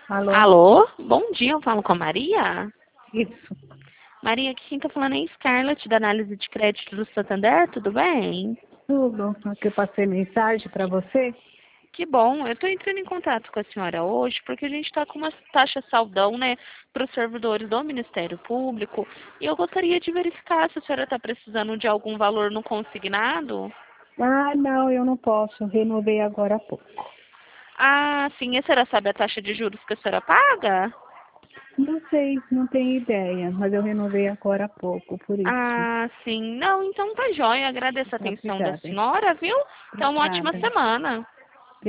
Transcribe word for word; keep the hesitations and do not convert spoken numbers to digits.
Alô? Alô? Bom dia, eu falo com a Maria. Isso. Maria, aqui quem tá falando é Scarlett, da análise de crédito do Santander, tudo bem? Tudo. Aqui eu passei mensagem para você. Que bom, eu estou entrando em contato com a senhora hoje porque a gente está com uma taxa saldão, né, para os servidores do Ministério Público e eu gostaria de verificar se a senhora está precisando de algum valor no consignado. Ah, não, eu não posso. Renovei agora há pouco. Ah, sim, e a senhora sabe a taxa de juros que a senhora paga? Não sei, não tenho ideia, mas eu renovei agora há pouco, por isso. Ah, sim. Não, então tá jóia. Agradeço a Tá, atenção da obrigada. senhora, viu? Então, uma ótima Obrigada. semana.